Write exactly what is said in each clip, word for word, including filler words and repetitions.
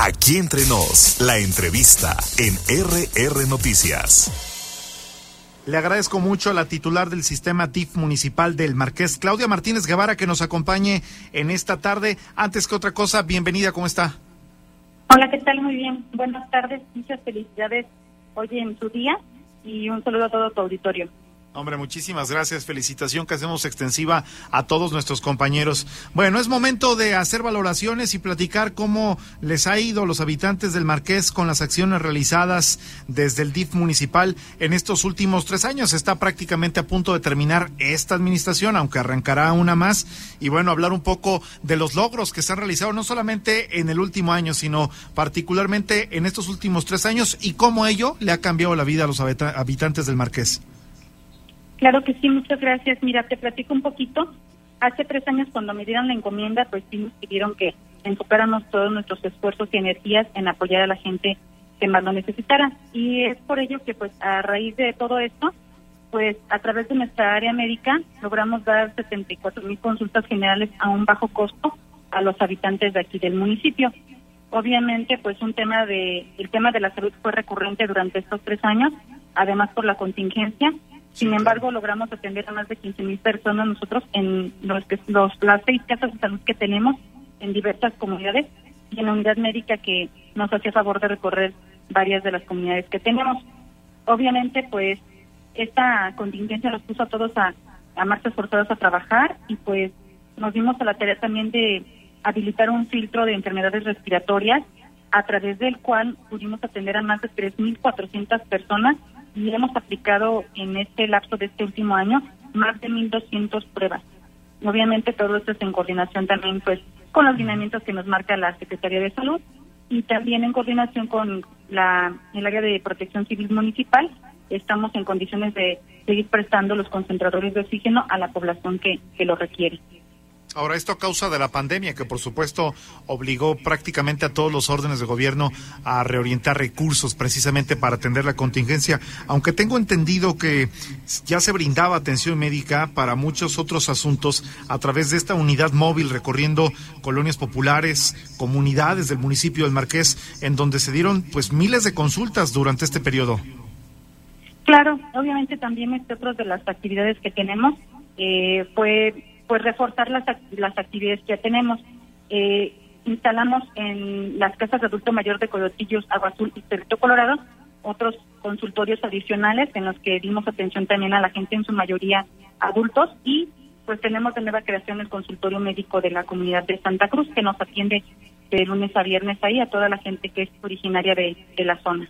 Aquí Entre Nos, la entrevista en R R Noticias. Le agradezco mucho a la titular del sistema D I F municipal del Marqués, Claudia Martínez Guevara, que nos acompañe en esta tarde. Antes que otra cosa, bienvenida, ¿cómo está? Hola, ¿qué tal? Muy bien. Buenas tardes, muchas felicidades hoy en su día y un saludo a todo tu auditorio. Hombre, muchísimas gracias. Felicitación que hacemos extensiva a todos nuestros compañeros. Bueno, es momento de hacer valoraciones y platicar cómo les ha ido a los habitantes del Marqués con las acciones realizadas desde el D I F municipal en estos últimos tres años. Está prácticamente a punto de terminar esta administración, aunque arrancará una más. Y bueno, hablar un poco de los logros que se han realizado, no solamente en el último año, sino particularmente en estos últimos tres años y cómo ello le ha cambiado la vida a los habitantes del Marqués. Claro que sí, muchas gracias. Mira, te platico un poquito. Hace tres años cuando me dieron la encomienda, pues sí nos pidieron que enfocáramos todos nuestros esfuerzos y energías en apoyar a la gente que más lo necesitara. Y es por ello que pues a raíz de todo esto, pues a través de nuestra área médica logramos dar setenta y cuatro mil consultas generales a un bajo costo a los habitantes de aquí del municipio. Obviamente pues un tema de, el tema de la salud fue recurrente durante estos tres años, además por la contingencia. Sin embargo, logramos atender a más de quince mil personas nosotros en los, los las seis casas de salud que tenemos en diversas comunidades y en la unidad médica que nos hacía favor de recorrer varias de las comunidades que tenemos. Obviamente, pues, esta contingencia nos puso a todos a, a marchas forzadas a trabajar y pues nos dimos a la tarea también de habilitar un filtro de enfermedades respiratorias a través del cual pudimos atender a más de tres mil cuatrocientas personas y hemos aplicado en este lapso de este último año más de mil doscientas pruebas. Obviamente todo esto es en coordinación también pues con los lineamientos que nos marca la Secretaría de Salud y también en coordinación con la el área de protección civil municipal. Estamos en condiciones de seguir prestando los concentradores de oxígeno a la población que, que lo requiere. Ahora, esto a causa de la pandemia, que por supuesto obligó prácticamente a todos los órdenes de gobierno a reorientar recursos precisamente para atender la contingencia, aunque tengo entendido que ya se brindaba atención médica para muchos otros asuntos a través de esta unidad móvil recorriendo colonias populares, comunidades del municipio del Marqués, en donde se dieron pues miles de consultas durante este periodo. Claro, obviamente también este otro de las actividades que tenemos eh, fue pues reforzar las las actividades que ya tenemos. Eh, instalamos en las casas de adulto mayor de Coyotillos, Agua Azul y Cerrito Colorado otros consultorios adicionales en los que dimos atención también a la gente, en su mayoría adultos, y pues tenemos de nueva creación el consultorio médico de la comunidad de Santa Cruz, que nos atiende de lunes a viernes ahí a toda la gente que es originaria de, de la zona.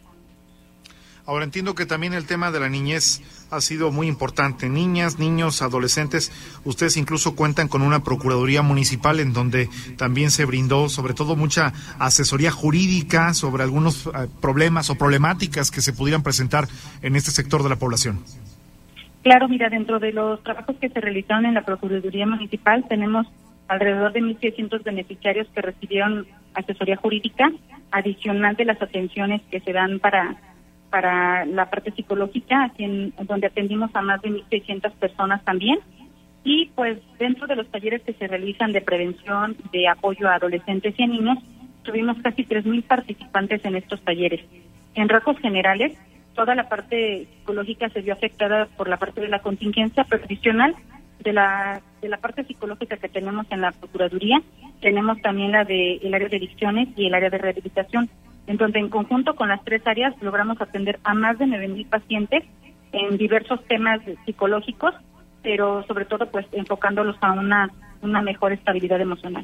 Ahora entiendo que también el tema de la niñez ha sido muy importante. Niñas, niños, adolescentes, ustedes incluso cuentan con una procuraduría municipal en donde también se brindó sobre todo mucha asesoría jurídica sobre algunos eh, problemas o problemáticas que se pudieran presentar en este sector de la población. Claro, mira, dentro de los trabajos que se realizaron en la procuraduría municipal tenemos alrededor de mil seiscientos beneficiarios que recibieron asesoría jurídica adicional de las atenciones que se dan para para la parte psicológica, aquí en, donde atendimos a más de mil seiscientas personas también. Y pues dentro de los talleres que se realizan de prevención, de apoyo a adolescentes y a niños, tuvimos casi tres mil participantes en estos talleres. En rasgos generales, toda la parte psicológica se vio afectada por la parte de la contingencia, pero adicional de la de la parte psicológica que tenemos en la Procuraduría, tenemos también la de el área de adicciones y el área de rehabilitación, en donde en conjunto con las tres áreas logramos atender a más de nueve mil pacientes en diversos temas psicológicos, pero sobre todo pues enfocándolos a una, una mejor estabilidad emocional.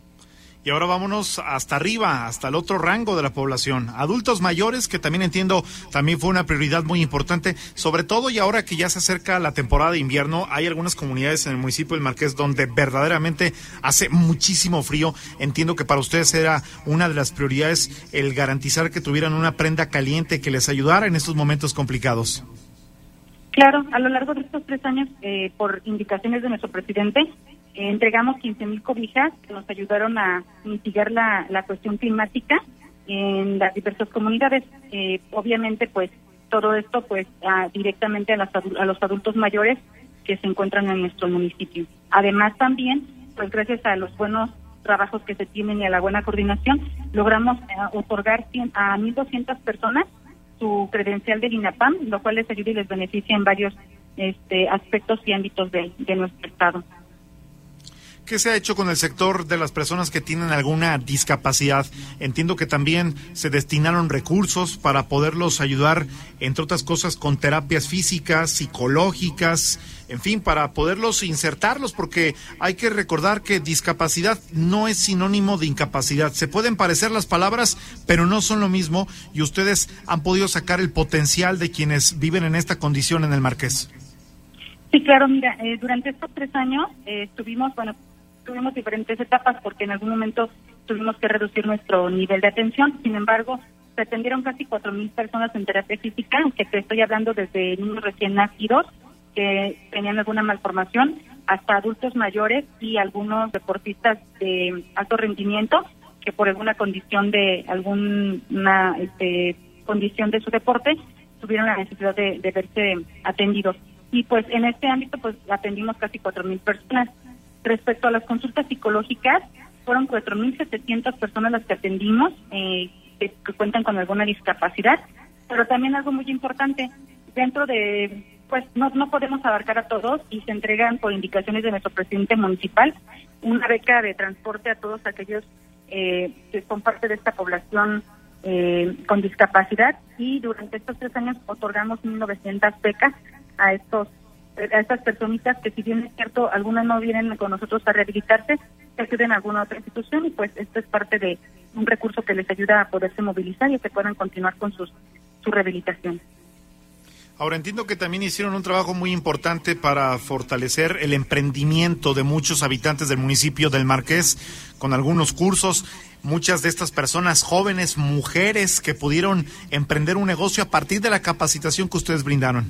Y ahora vámonos hasta arriba, hasta el otro rango de la población. Adultos mayores, que también entiendo, también fue una prioridad muy importante, sobre todo y ahora que ya se acerca la temporada de invierno, hay algunas comunidades en el municipio del Marqués donde verdaderamente hace muchísimo frío. Entiendo que para ustedes era una de las prioridades el garantizar que tuvieran una prenda caliente que les ayudara en estos momentos complicados. Claro, a lo largo de estos tres años, eh, por indicaciones de nuestro presidente, Eh, entregamos quince mil cobijas que nos ayudaron a mitigar la, la cuestión climática en las diversas comunidades. Eh, obviamente, pues, todo esto, pues, a, directamente a, las, a los adultos mayores que se encuentran en nuestro municipio. Además, también, pues, gracias a los buenos trabajos que se tienen y a la buena coordinación, logramos eh, otorgar a mil doscientas personas su credencial del INAPAM, lo cual les ayuda y les beneficia en varios este, aspectos y ámbitos de, de nuestro estado. ¿Qué se ha hecho con el sector de las personas que tienen alguna discapacidad? Entiendo que también se destinaron recursos para poderlos ayudar, entre otras cosas, con terapias físicas, psicológicas, en fin, para poderlos insertarlos, porque hay que recordar que discapacidad no es sinónimo de incapacidad. Se pueden parecer las palabras, pero no son lo mismo, y ustedes han podido sacar el potencial de quienes viven en esta condición en el Marqués. Sí, claro, mira, eh, durante estos tres años eh, estuvimos, bueno, tuvimos diferentes etapas porque en algún momento tuvimos que reducir nuestro nivel de atención. Sin embargo, se atendieron casi cuatro mil personas en terapia física, que te estoy hablando desde niños recién nacidos que tenían alguna malformación hasta adultos mayores y algunos deportistas de alto rendimiento que por alguna condición de alguna este, condición de su deporte tuvieron la necesidad de, de verse atendidos. Y pues en este ámbito pues atendimos casi cuatro mil personas. Respecto a las consultas psicológicas, fueron cuatro mil setecientas personas las que atendimos, eh, que, que cuentan con alguna discapacidad, pero también algo muy importante, dentro de, pues no, no podemos abarcar a todos y se entregan por indicaciones de nuestro presidente municipal una beca de transporte a todos aquellos eh, que son parte de esta población eh, con discapacidad, y durante estos tres años otorgamos mil novecientas becas a estos a estas personitas que, si bien es cierto, algunas no vienen con nosotros a rehabilitarse, se acuden a alguna otra institución, y pues esto es parte de un recurso que les ayuda a poderse movilizar y a que puedan continuar con sus su rehabilitación. Ahora, entiendo que también hicieron un trabajo muy importante para fortalecer el emprendimiento de muchos habitantes del municipio del Marqués, con algunos cursos. Muchas de estas personas, jóvenes, mujeres, que pudieron emprender un negocio a partir de la capacitación que ustedes brindaron.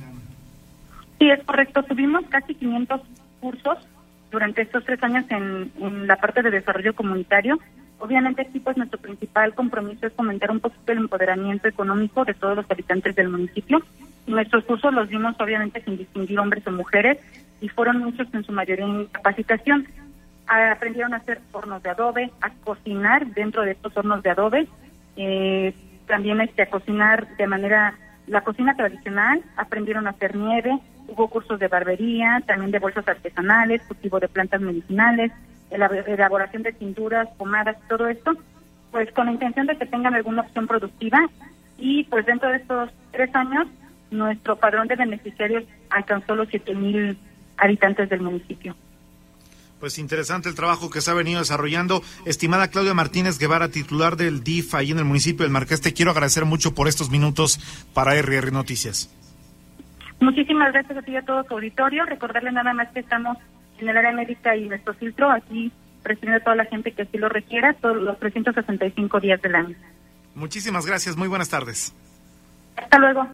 Sí, es correcto. Tuvimos casi quinientos cursos durante estos tres años en, en la parte de desarrollo comunitario. Obviamente aquí pues nuestro principal compromiso es fomentar un poquito el empoderamiento económico de todos los habitantes del municipio. Nuestros cursos los dimos obviamente sin distinguir hombres o mujeres, y fueron muchos en su mayoría en capacitación. Aprendieron a hacer hornos de adobe, a cocinar dentro de estos hornos de adobe, eh, también este a cocinar de manera, la cocina tradicional, aprendieron a hacer nieve. Hubo cursos de barbería, también de bolsas artesanales, cultivo de plantas medicinales, elaboración de tinturas, pomadas, todo esto, pues con la intención de que tengan alguna opción productiva. Y pues dentro de estos tres años, nuestro padrón de beneficiarios alcanzó los siete mil habitantes del municipio. Pues interesante el trabajo que se ha venido desarrollando. Estimada Claudia Martínez Guevara, titular del D I F ahí en el municipio del Marqués, te quiero agradecer mucho por estos minutos para R R Noticias. Muchísimas gracias a ti y a todo tu auditorio. Recordarle nada más que estamos en el área médica y nuestro filtro aquí recibiendo a toda la gente que así lo requiera, todos los trescientos sesenta y cinco días del año. Muchísimas gracias, muy buenas tardes. Hasta luego.